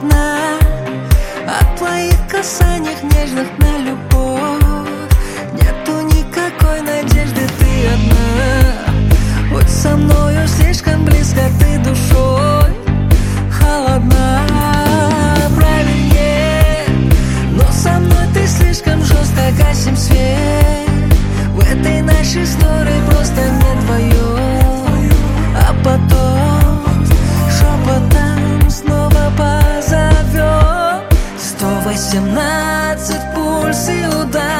одна, от твоих касаний нежных на любовь нету никакой надежды, ты одна. Будь со мною слишком близко, ты душой холодна. Правильнее, но со мной ты слишком жестко, гасим свет. В этой нашей истории просто не твое. А потом шепотом снова позовем. 118 пульс и удар.